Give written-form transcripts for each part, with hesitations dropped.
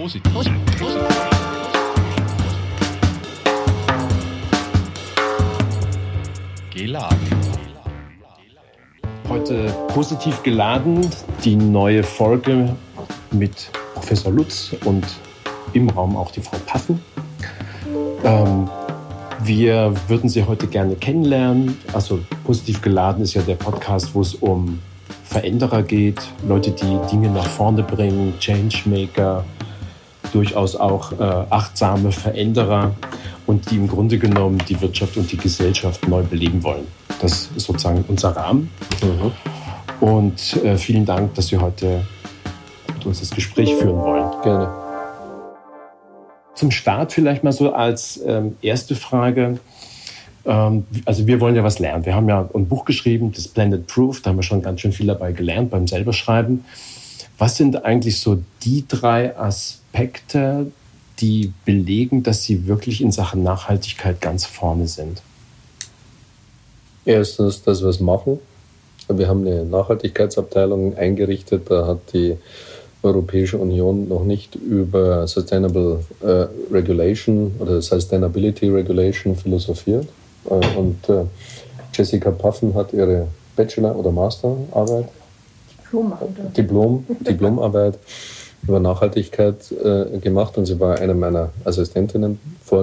Geladen. Heute positiv geladen, die neue Folge mit Professor Lutz und im Raum auch die Frau Paffen. Wir würden Sie heute gerne kennenlernen. Also positiv geladen ist ja der Podcast, wo es um Veränderer geht, Leute, die Dinge nach vorne bringen, Changemaker, durchaus auch achtsame Veränderer und die im Grunde genommen die Wirtschaft und die Gesellschaft neu beleben wollen. Das ist sozusagen unser Rahmen. Und vielen Dank, dass Sie heute mit uns das Gespräch führen wollen. Gerne. Zum Start vielleicht mal so als erste Frage. Also wir wollen ja was lernen. Wir haben ja ein Buch geschrieben, das Blended Proof. Da haben wir schon ganz schön viel dabei gelernt beim selber Schreiben. Was sind eigentlich so die 3 Aspekte, die belegen, dass Sie wirklich in Sachen Nachhaltigkeit ganz vorne sind? Erstens, dass wir es machen. Wir haben eine Nachhaltigkeitsabteilung eingerichtet. Da hat die Europäische Union noch nicht über Sustainable Regulation oder Sustainability Regulation philosophiert. Und Jessica Paffen hat ihre Bachelor- oder Masterarbeit, Diplomarbeit über Nachhaltigkeit gemacht. Und sie war eine meiner Assistentinnen,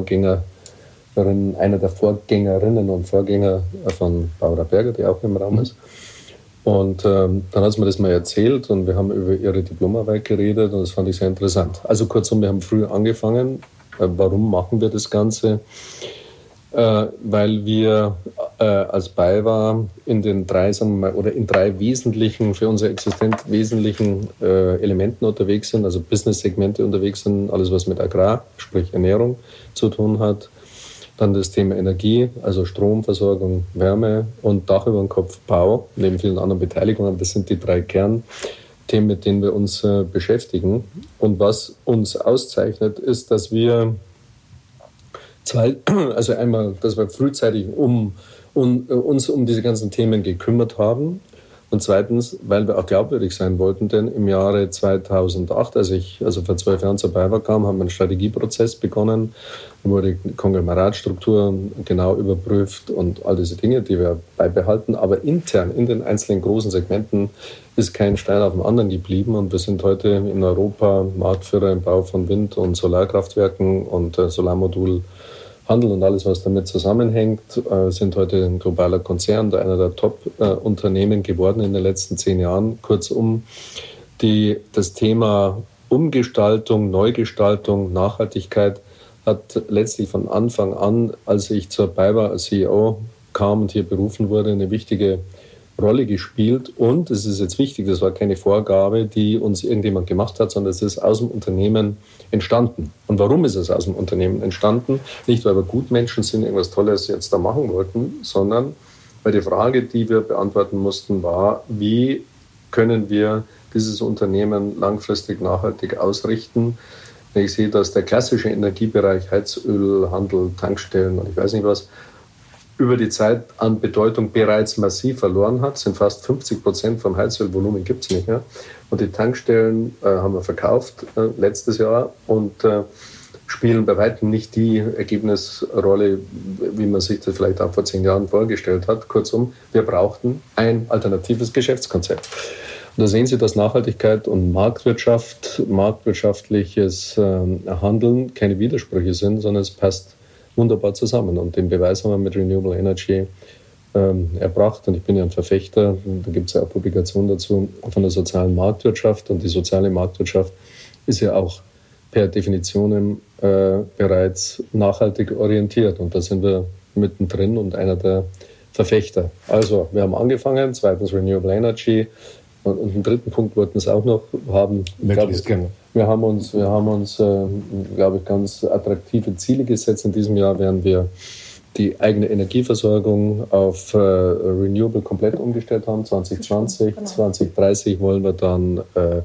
einer der Vorgängerinnen und Vorgänger von Barbara Berger, die auch im Raum ist. Und dann hat sie mir das mal erzählt und wir haben über ihre Diplomarbeit geredet und das fand ich sehr interessant. Also kurzum, wir haben früh angefangen. Warum machen wir das Ganze? Weil wir als BayWa in den 3, sagen wir mal, oder in 3 wesentlichen, für unsere Existenz wesentlichen Elementen unterwegs sind, also Business-Segmente unterwegs sind, alles was mit Agrar, sprich Ernährung, zu tun hat. Dann das Thema Energie, also Stromversorgung, Wärme und Dach über dem Kopf, Bau, neben vielen anderen Beteiligungen. Das sind die 3 Kernthemen, mit denen wir uns beschäftigen. Und was uns auszeichnet, ist, dass wir dass wir frühzeitig uns um diese ganzen Themen gekümmert haben. Und zweitens, weil wir auch glaubwürdig sein wollten, denn im Jahre 2008, als ich vor 12 Jahren zur BayWa kam, haben wir einen Strategieprozess begonnen. Da wurde die Konglomeratstruktur genau überprüft und all diese Dinge, die wir beibehalten. Aber intern, in den einzelnen großen Segmenten, ist kein Stein auf dem anderen geblieben. Und wir sind heute in Europa Marktführer im Bau von Wind- und Solarkraftwerken und Solarmodulhandel und alles, was damit zusammenhängt, sind heute ein globaler Konzern, einer der Top-Unternehmen geworden in den letzten 10 Jahren. Kurzum, das Thema Umgestaltung, Neugestaltung, Nachhaltigkeit hat letztlich von Anfang an, als ich zur BayWa als CEO kam und hier berufen wurde, eine wichtige Rolle gespielt. Und, es ist jetzt wichtig, das war keine Vorgabe, die uns irgendjemand gemacht hat, sondern es ist aus dem Unternehmen entstanden. Und warum ist es aus dem Unternehmen entstanden? Nicht, weil wir Gutmenschen sind, irgendwas Tolles jetzt da machen wollten, sondern weil die Frage, die wir beantworten mussten, war, wie können wir dieses Unternehmen langfristig nachhaltig ausrichten? Wenn ich sehe, dass der klassische Energiebereich, Heizölhandel, Tankstellen und ich weiß nicht was, über die Zeit an Bedeutung bereits massiv verloren hat, sind fast 50% vom Heizölvolumen gibt es nicht mehr. Und die Tankstellen haben wir verkauft letztes Jahr und spielen bei weitem nicht die Ergebnisrolle, wie man sich das vielleicht auch vor 10 Jahren vorgestellt hat. Kurzum, wir brauchten ein alternatives Geschäftskonzept. Und da sehen Sie, dass Nachhaltigkeit und Marktwirtschaft, marktwirtschaftliches Handeln keine Widersprüche sind, sondern es passt wunderbar zusammen. Und den Beweis haben wir mit Renewable Energy erbracht. Und ich bin ja ein Verfechter, da gibt es ja auch Publikationen dazu, von der sozialen Marktwirtschaft. Und die soziale Marktwirtschaft ist ja auch per Definition bereits nachhaltig orientiert. Und da sind wir mittendrin und einer der Verfechter. Also, wir haben angefangen, zweitens Renewable Energy. Und einen dritten Punkt wollten wir es auch noch haben. Wir haben uns, glaube ich, ganz attraktive Ziele gesetzt. In diesem Jahr werden wir die eigene Energieversorgung auf Renewable komplett umgestellt haben, 2020. 2030 wollen wir dann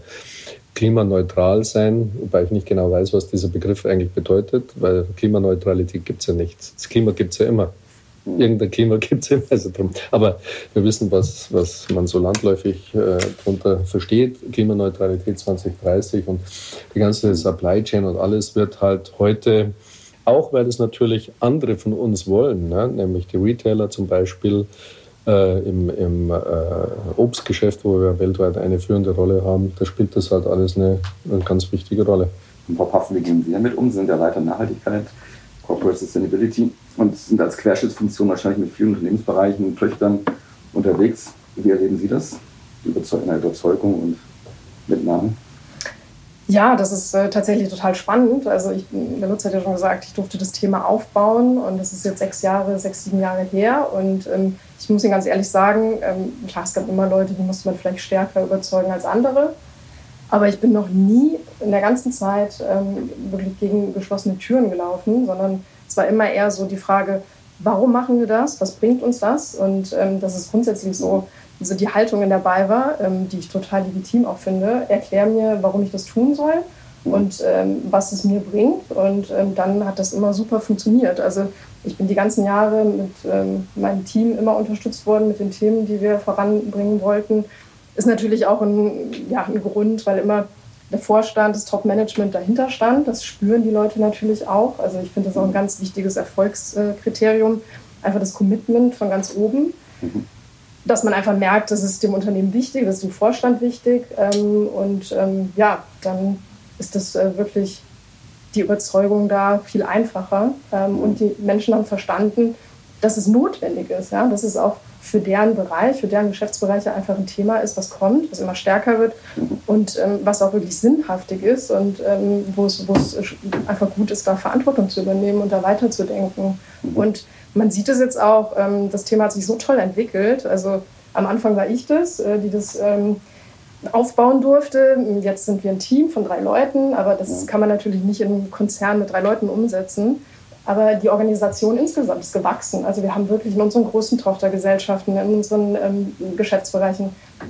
klimaneutral sein, wobei ich nicht genau weiß, was dieser Begriff eigentlich bedeutet, weil Klimaneutralität gibt es ja nicht. Das Klima gibt es ja immer. Irgendein Klima gibt es immer. Also drum. Aber wir wissen, was man so landläufig darunter versteht. Klimaneutralität 2030 und die ganze Supply Chain und alles wird halt heute, auch weil es natürlich andere von uns wollen, ne? Nämlich die Retailer zum Beispiel im Obstgeschäft, wo wir weltweit eine führende Rolle haben, da spielt das halt alles eine ganz wichtige Rolle. Und Frau Paff, wie gehen Sie damit um? Sie sind der Leiter Nachhaltigkeit, Corporate Sustainability und sind als Querschnittsfunktion wahrscheinlich mit vielen Unternehmensbereichen und Töchtern unterwegs. Wie erleben Sie das? In der Überzeugung und Mitnahme? Ja, das ist tatsächlich total spannend. Also der Lutz hat ja schon gesagt, ich durfte das Thema aufbauen und das ist jetzt 6, 7 Jahre her. Und ich muss Ihnen ganz ehrlich sagen, klar, es gab immer Leute, die musste man vielleicht stärker überzeugen als andere. Aber ich bin noch nie in der ganzen Zeit wirklich gegen geschlossene Türen gelaufen, sondern es war immer eher so die Frage, warum machen wir das? Was bringt uns das? Und das ist grundsätzlich so, also die Haltung in der BayWa, die ich total legitim auch finde, erklär mir, warum ich das tun soll und was es mir bringt. Und dann hat das immer super funktioniert. Also ich bin die ganzen Jahre mit meinem Team immer unterstützt worden mit den Themen, die wir voranbringen wollten. Ist natürlich auch ein Grund, weil immer der Vorstand, das Top-Management dahinter stand. Das spüren die Leute natürlich auch. Also ich finde das auch ein ganz wichtiges Erfolgskriterium. Einfach das Commitment von ganz oben. Dass man einfach merkt, das ist dem Unternehmen wichtig, das ist dem Vorstand wichtig. Dann ist das wirklich die Überzeugung da viel einfacher. Und die Menschen haben verstanden, dass es notwendig ist. Ja? Dass es auch für deren Bereich, für deren Geschäftsbereiche einfach ein Thema ist, was kommt, was immer stärker wird und was auch wirklich sinnhaftig ist und wo es einfach gut ist, da Verantwortung zu übernehmen und da weiterzudenken. Und man sieht es jetzt auch, das Thema hat sich so toll entwickelt. Also am Anfang war ich das, die das aufbauen durfte. Jetzt sind wir ein Team von 3 Leuten, aber das kann man natürlich nicht in einem Konzern mit 3 Leuten umsetzen. Aber die Organisation insgesamt ist gewachsen. Also wir haben wirklich in unseren großen Tochtergesellschaften, in unseren Geschäftsbereichen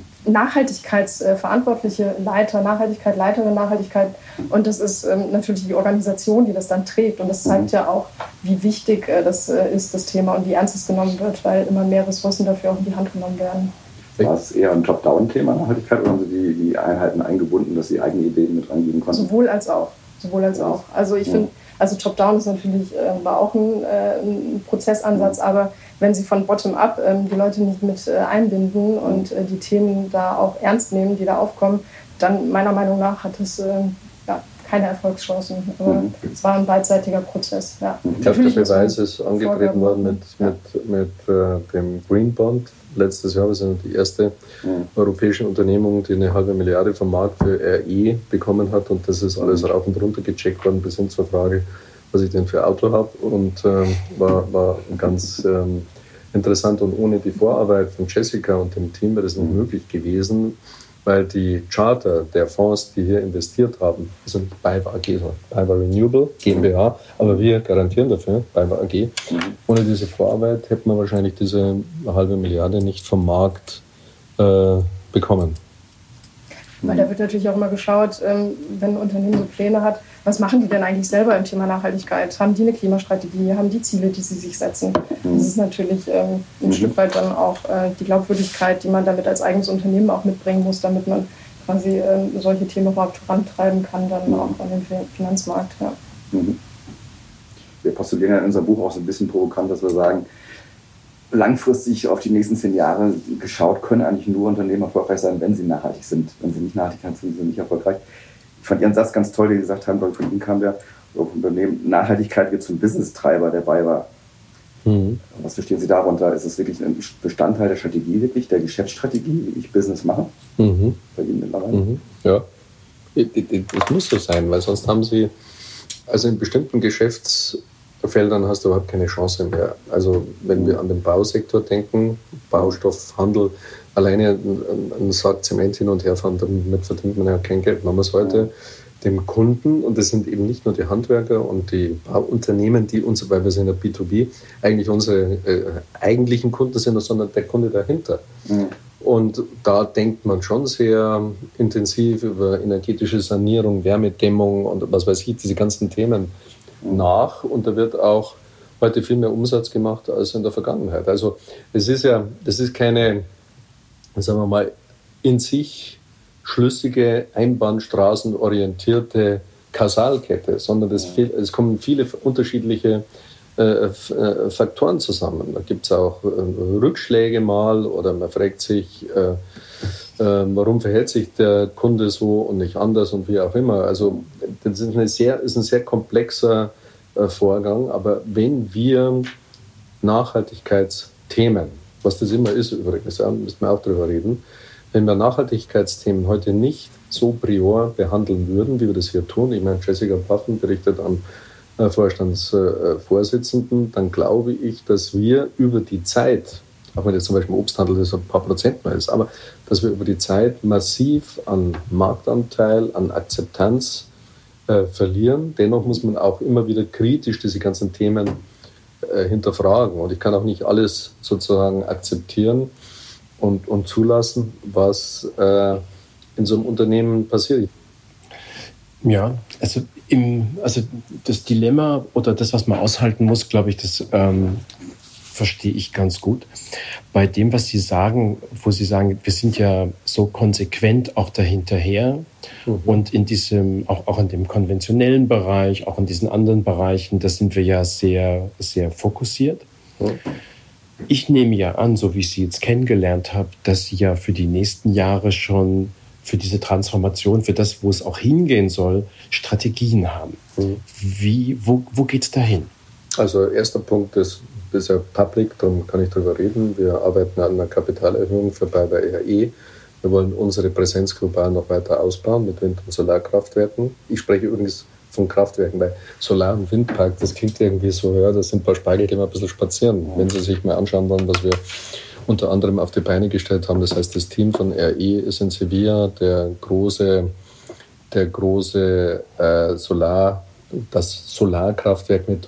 nachhaltigkeitsverantwortliche Leiter, Leiterin Nachhaltigkeit. Und das ist natürlich die Organisation, die das dann trägt. Und das zeigt ja auch, wie wichtig das ist, das Thema, und wie ernst es genommen wird, weil immer mehr Ressourcen dafür auch in die Hand genommen werden. War es eher ein Top-Down-Thema Nachhaltigkeit oder haben Sie die Einheiten eingebunden, dass Sie eigene Ideen mit reingeben konnten? Sowohl als auch. Also ich finde, Top-Down ist natürlich, war auch ein Prozessansatz, aber wenn Sie von Bottom-up die Leute nicht mit einbinden und die Themen da auch ernst nehmen, die da aufkommen, dann meiner Meinung nach hat es keine Erfolgschancen. Aber es war ein beidseitiger Prozess. Ja. Ich glaube, der Beweis ist angetreten worden mit dem Green Bond. Letztes Jahr, wir sind die erste europäische Unternehmung, die 500 Milliarden vom Markt für RE bekommen hat. Und das ist alles rauf und runter gecheckt worden, bis hin zur Frage, was ich denn für Auto habe. Und war ganz interessant. Und ohne die Vorarbeit von Jessica und dem Team wäre das nicht möglich gewesen, weil die Charter der Fonds, die hier investiert haben, also nicht BayWa AG, sondern BayWa Renewable GmbH, aber wir garantieren dafür, BayWa AG. Ohne diese Vorarbeit hätte man wahrscheinlich diese 500 Milliarden nicht vom Markt bekommen. Weil da wird natürlich auch immer geschaut, wenn ein Unternehmen so Pläne hat, was machen die denn eigentlich selber im Thema Nachhaltigkeit? Haben die eine Klimastrategie? Haben die Ziele, die sie sich setzen? Das ist natürlich ein Stück weit dann auch die Glaubwürdigkeit, die man damit als eigenes Unternehmen auch mitbringen muss, damit man quasi solche Themen überhaupt vorantreiben kann, dann auch an den Finanzmarkt. Ja. Wir postulieren ja in unserem Buch auch so ein bisschen provokant, dass wir sagen, langfristig auf die nächsten 10 Jahre geschaut, können eigentlich nur Unternehmen erfolgreich sein, wenn sie nachhaltig sind. Wenn sie nicht nachhaltig sind, sind sie nicht erfolgreich. Ich fand Ihren Satz ganz toll, den Sie gesagt haben, weil von Ihnen kam der Unternehmen, Nachhaltigkeit wird zum Business-Treiber, der BayWa. Was verstehen Sie darunter? Ist es wirklich ein Bestandteil der Strategie, wirklich der Geschäftsstrategie, wie ich Business mache? Bei Ihnen mittlerweile? Ja, das muss so sein, weil sonst haben Sie, also in bestimmten Geschäftsfeldern hast du überhaupt keine Chance mehr. Also wenn wir an den Bausektor denken, Baustoffhandel, alleine einen Sack Zement hin und her fahren, damit verdient man ja kein Geld. Man muss heute dem Kunden, und das sind eben nicht nur die Handwerker und die Bauunternehmen, die uns, weil wir sind ja B2B, eigentlich unsere eigentlichen Kunden sind, sondern der Kunde dahinter. Und da denkt man schon sehr intensiv über energetische Sanierung, Wärmedämmung und was weiß ich, diese ganzen Themen nach. Und da wird auch heute viel mehr Umsatz gemacht als in der Vergangenheit. Also das ist keine, sagen wir mal, in sich schlüssige, einbahnstraßenorientierte Kausalkette, sondern es kommen viele unterschiedliche Faktoren zusammen. Da gibt es auch Rückschläge mal oder man fragt sich, warum verhält sich der Kunde so und nicht anders und wie auch immer. Also das ist ein sehr komplexer Vorgang, aber wenn wir Nachhaltigkeitsthemen, was das immer ist übrigens, da müssen wir auch drüber reden, wenn wir Nachhaltigkeitsthemen heute nicht so prior behandeln würden, wie wir das hier tun, ich meine, Jessica Paffen berichtet am Vorstandsvorsitzenden, dann glaube ich, dass wir über die Zeit, auch wenn jetzt zum Beispiel im Obsthandel das ein paar Prozent mehr ist, aber dass wir über die Zeit massiv an Marktanteil, an Akzeptanz verlieren. Dennoch muss man auch immer wieder kritisch diese ganzen Themen hinterfragen. Und ich kann auch nicht alles sozusagen akzeptieren und zulassen, was in so einem Unternehmen passiert. Ja, also das Dilemma oder das, was man aushalten muss, glaube ich, das verstehe ich ganz gut. Bei dem, was Sie sagen, wo Sie sagen, wir sind ja so konsequent auch dahinterher und in diesem, auch in dem konventionellen Bereich, auch in diesen anderen Bereichen, da sind wir ja sehr, sehr fokussiert. Ich nehme ja an, so wie ich Sie jetzt kennengelernt habe, dass Sie ja für die nächsten Jahre schon für diese Transformation, für das, wo es auch hingehen soll, Strategien haben. Wo geht es dahin? Also erster Punkt ist ja public, darum kann ich darüber reden. Wir arbeiten an einer Kapitalerhöhung für BayWa r.e. Wir wollen unsere Präsenz global noch weiter ausbauen mit Wind- und Solarkraftwerken. Ich spreche übrigens von Kraftwerken, weil Solar- und Windpark, das klingt irgendwie so, ja, das sind ein paar Spargel, die mal ein bisschen spazieren. Wenn Sie sich mal anschauen wollen, was wir unter anderem auf die Beine gestellt haben, das heißt, das Team von RE ist in Sevilla, das Solarkraftwerk mit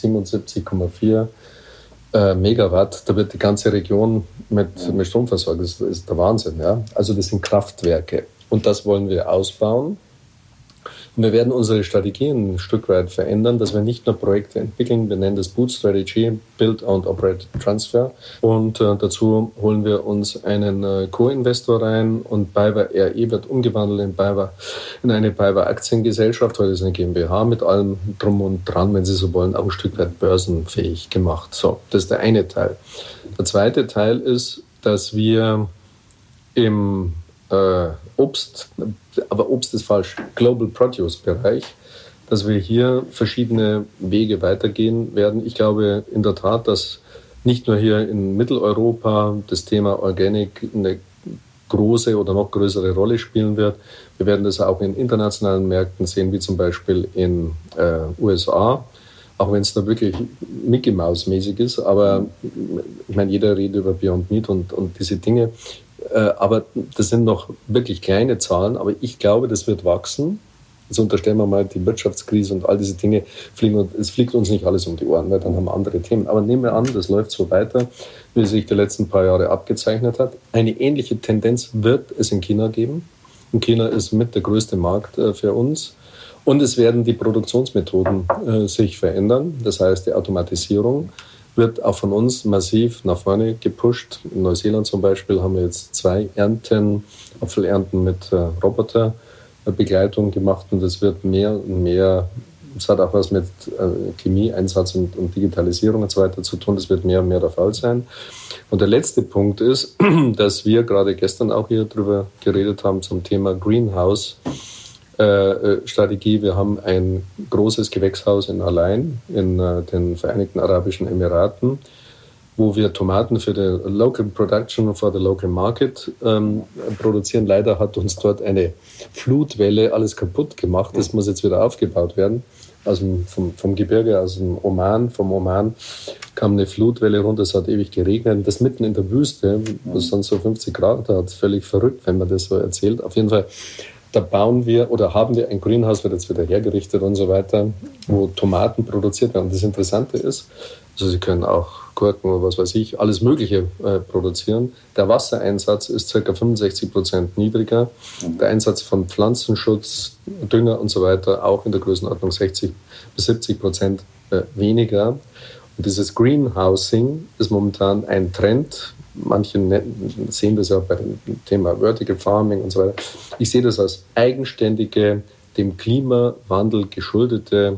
177,4 Megawatt, da wird die ganze Region mit Strom versorgt. Das ist der Wahnsinn. Ja? Also das sind Kraftwerke und das wollen wir ausbauen. Und wir werden unsere Strategien ein Stück weit verändern, dass wir nicht nur Projekte entwickeln, wir nennen das Boot Strategy, Build, Own, Operate, Transfer. Und dazu holen wir uns einen Co-Investor rein und BayWa r.e. wird umgewandelt in eine BayWa Aktiengesellschaft. Heute ist eine GmbH mit allem drum und dran, wenn Sie so wollen, auch ein Stück weit börsenfähig gemacht. So, das ist der eine Teil. Der zweite Teil ist, dass wir im Obst ist falsch, Global Produce Bereich, dass wir hier verschiedene Wege weitergehen werden. Ich glaube in der Tat, dass nicht nur hier in Mitteleuropa das Thema Organic eine große oder noch größere Rolle spielen wird. Wir werden das auch in internationalen Märkten sehen, wie zum Beispiel in USA, auch wenn es da wirklich Mickey Mouse mäßig ist. Aber ich meine, jeder redet über Beyond Meat und diese Dinge. Aber das sind noch wirklich kleine Zahlen, aber ich glaube, das wird wachsen. Jetzt unterstellen wir mal die Wirtschaftskrise und all diese Dinge, es fliegt uns nicht alles um die Ohren, weil dann haben wir andere Themen. Aber nehmen wir an, das läuft so weiter, wie es sich die letzten paar Jahre abgezeichnet hat. Eine ähnliche Tendenz wird es in China geben. Und China ist mit der größte Markt für uns. Und es werden die Produktionsmethoden sich verändern, das heißt die Automatisierung wird auch von uns massiv nach vorne gepusht. In Neuseeland zum Beispiel haben wir jetzt 2 Apfelernten mit Roboterbegleitung gemacht und es wird mehr und mehr, es hat auch was mit Chemieeinsatz und Digitalisierung und so weiter zu tun, das wird mehr und mehr der Fall sein. Und der letzte Punkt ist, dass wir gerade gestern auch hier drüber geredet haben zum Thema Greenhouse Strategie. Wir haben ein großes Gewächshaus in Al-Ain in den Vereinigten Arabischen Emiraten, wo wir Tomaten für die Local Production for the Local Market produzieren. Leider hat uns dort eine Flutwelle alles kaputt gemacht. Das muss jetzt wieder aufgebaut werden. Vom Gebirge, vom Oman kam eine Flutwelle runter, es hat ewig geregnet. Das mitten in der Wüste, wo es sonst so 50 Grad hat, völlig verrückt, wenn man das so erzählt. Auf jeden Fall, da haben wir ein Greenhouse, wird jetzt wieder hergerichtet und so weiter, wo Tomaten produziert werden. Und das Interessante ist, also Sie können auch Gurken oder was weiß ich, alles Mögliche produzieren. Der Wassereinsatz ist ca. 65% niedriger. Der Einsatz von Pflanzenschutz, Dünger und so weiter auch in der Größenordnung 60 bis 70% weniger. Und dieses Greenhousing ist momentan ein Trend. Manche sehen das ja bei dem Thema Vertical Farming und so weiter. Ich sehe das als eigenständige, dem Klimawandel geschuldete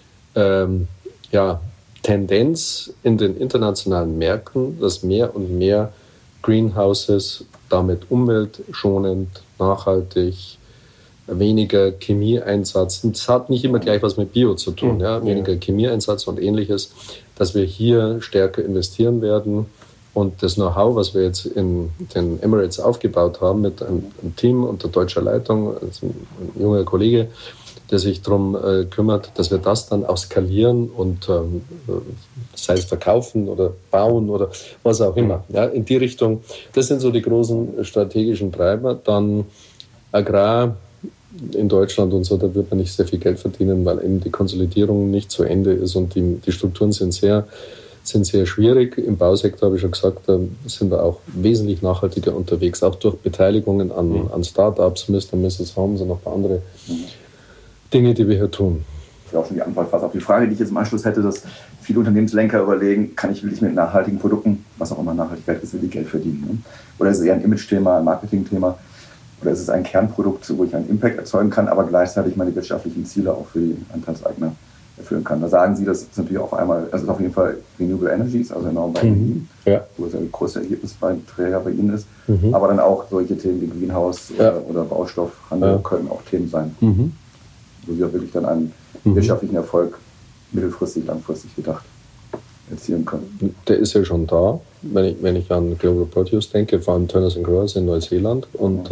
Tendenz in den internationalen Märkten, dass mehr und mehr Greenhouses damit umweltschonend, nachhaltig, weniger Chemieeinsatz. Das hat nicht immer gleich was mit Bio zu tun, weniger Chemieeinsatz und Ähnliches, dass wir hier stärker investieren werden. Und das Know-how, was wir jetzt in den Emirates aufgebaut haben mit einem Team unter deutscher Leitung, also ein junger Kollege, der sich darum kümmert, dass wir das dann auch skalieren und sei es verkaufen oder bauen oder was auch immer. Ja, in die Richtung, das sind so die großen strategischen Treiber. Dann Agrar in Deutschland und so, da wird man nicht sehr viel Geld verdienen, weil eben die Konsolidierung nicht zu Ende ist und die Strukturen sind sehr schwierig. Im Bausektor, habe ich schon gesagt, da sind wir auch wesentlich nachhaltiger unterwegs, auch durch Beteiligungen an Start-ups, Mr. Mrs. Homes und noch ein paar andere Dinge, die wir hier tun. Das ist auch schon die Antwort fast auf die Frage, die ich jetzt im Anschluss hätte, dass viele Unternehmenslenker überlegen, will ich mit nachhaltigen Produkten, was auch immer Nachhaltigkeit ist, will ich Geld verdienen? Ne? Oder ist es eher ein Image-Thema, ein Marketing-Thema? Oder ist es ein Kernprodukt, wo ich einen Impact erzeugen kann, aber gleichzeitig meine wirtschaftlichen Ziele auch für die Anteilseigner erfüllen kann? Da sagen Sie, das ist natürlich auf einmal, also auf jeden Fall Renewable Energies, also genau bei Ihnen, wo es ein großer Ergebnisträger bei Ihnen ist, aber dann auch solche Themen wie Greenhouse oder Baustoffhandel können auch Themen sein, wo wir wirklich dann einen wirtschaftlichen Erfolg mittelfristig, langfristig gedacht erzielen können. Der ist ja schon da, wenn ich an Global Produce denke, vor allem Turners & Growers in Neuseeland und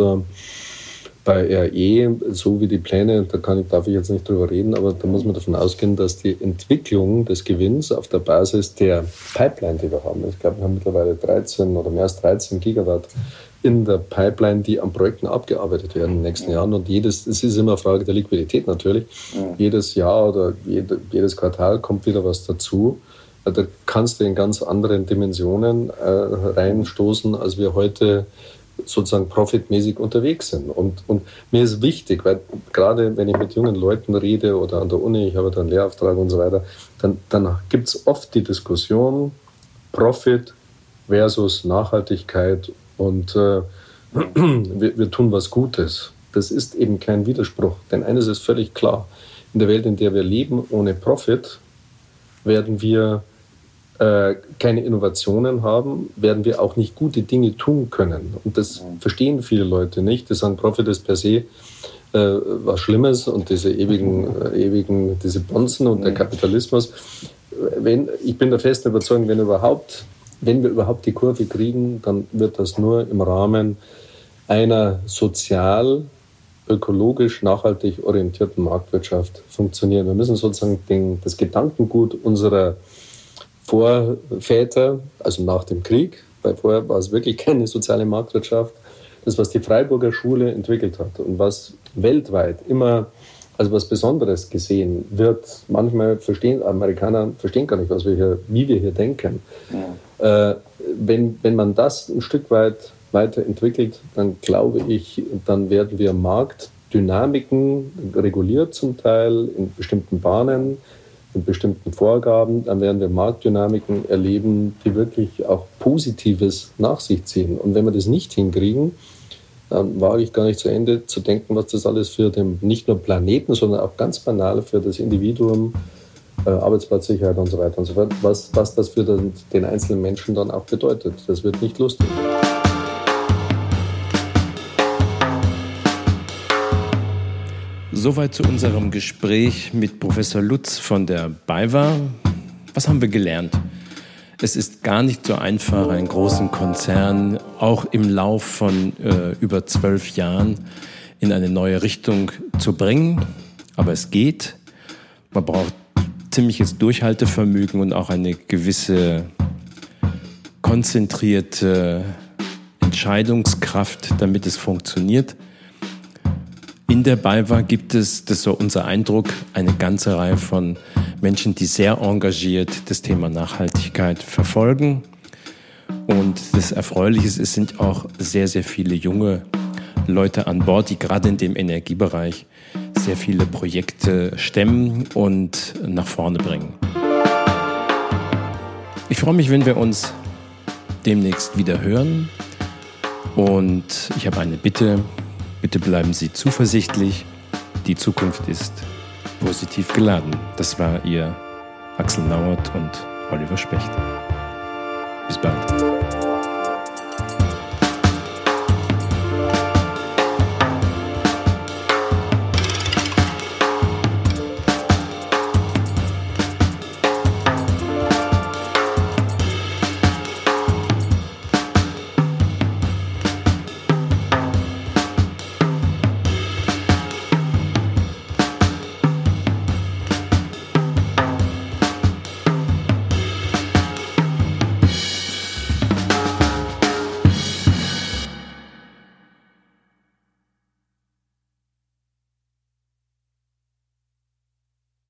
bei RE, so wie die Pläne, darf ich jetzt nicht drüber reden, aber da muss man davon ausgehen, dass die Entwicklung des Gewinns auf der Basis der Pipeline, die wir haben, ich glaube, wir haben mittlerweile 13 oder mehr als 13 Gigawatt in der Pipeline, die an Projekten abgearbeitet werden in den nächsten Jahren. Und es ist immer eine Frage der Liquidität natürlich. Jedes Jahr oder jedes Quartal kommt wieder was dazu. Da kannst du in ganz anderen Dimensionen reinstoßen, als wir heute sozusagen profitmäßig unterwegs sind. Und mir ist wichtig, weil gerade wenn ich mit jungen Leuten rede oder an der Uni, ich habe da einen Lehrauftrag und so weiter, dann gibt es oft die Diskussion Profit versus Nachhaltigkeit und wir tun was Gutes. Das ist eben kein Widerspruch, denn eines ist völlig klar, in der Welt, in der wir leben, ohne Profit, werden wir keine Innovationen haben, werden wir auch nicht gute Dinge tun können. Und das verstehen viele Leute nicht. Die sagen, Profit ist per se was Schlimmes und diese ewigen diese Bonzen und der Kapitalismus. Ich bin der festen Überzeugung, wenn wir überhaupt die Kurve kriegen, dann wird das nur im Rahmen einer sozial, ökologisch, nachhaltig orientierten Marktwirtschaft funktionieren. Wir müssen sozusagen das Gedankengut unserer Vorväter, also nach dem Krieg, weil vorher war es wirklich keine soziale Marktwirtschaft, das, was die Freiburger Schule entwickelt hat und was weltweit immer als was Besonderes gesehen wird. Manchmal Amerikaner verstehen gar nicht, wie wir hier denken. Ja. Wenn man das ein Stück weit weiterentwickelt, dann glaube ich, dann werden wir Marktdynamiken reguliert zum Teil in bestimmten Bahnen, in bestimmten Vorgaben, dann werden wir Marktdynamiken erleben, die wirklich auch Positives nach sich ziehen. Und wenn wir das nicht hinkriegen, dann wage ich gar nicht zu Ende zu denken, was das alles für den nicht nur Planeten, sondern auch ganz banal für das Individuum, Arbeitsplatzsicherheit und so weiter und so fort, was das für den einzelnen Menschen dann auch bedeutet. Das wird nicht lustig. Soweit zu unserem Gespräch mit Professor Lutz von der BayWa. Was haben wir gelernt? Es ist gar nicht so einfach, einen großen Konzern auch im Lauf von über 12 Jahren in eine neue Richtung zu bringen. Aber es geht. Man braucht ziemliches Durchhaltevermögen und auch eine gewisse konzentrierte Entscheidungskraft, damit es funktioniert. In der BayWa gibt es, das ist so unser Eindruck, eine ganze Reihe von Menschen, die sehr engagiert das Thema Nachhaltigkeit verfolgen. Und das Erfreuliche ist, es sind auch sehr, sehr viele junge Leute an Bord, die gerade in dem Energiebereich sehr viele Projekte stemmen und nach vorne bringen. Ich freue mich, wenn wir uns demnächst wieder hören. Und ich habe eine Bitte. Bitte bleiben Sie zuversichtlich. Die Zukunft ist positiv geladen. Das war Ihr Axel Nauert und Oliver Specht. Bis bald.